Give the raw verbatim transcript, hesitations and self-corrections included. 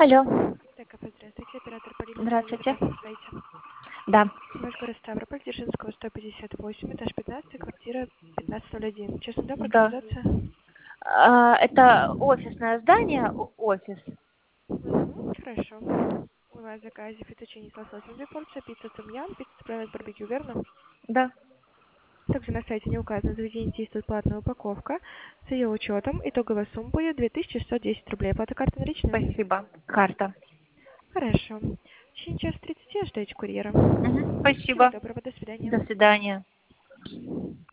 Алло. Так, здравствуйте, оператор Полина. Здравствуйте. Здравствуйте. Да. Ваш город Ставрополь, Дзержинского, сто пятьдесят восемь, этаж пятнадцать, квартира пятнадцать ноль один. Честно, добрая Да. организация? А, это офисное здание, о- офис. Мгм, хорошо. У вас в заказе фетучини с лососем две порции, пицца тум-ям, пицца с барбекю, верно? Да. Также на сайте не указано заведение, действует платная упаковка. С ее учетом итоговая сумма будет две тысячи шестьсот десять рублей. Оплата карты наличная? Спасибо. Карта. Хорошо. В течение часа тридцати ожидайте курьера. Мгм. Всего Спасибо. доброго, до свидания. До свидания.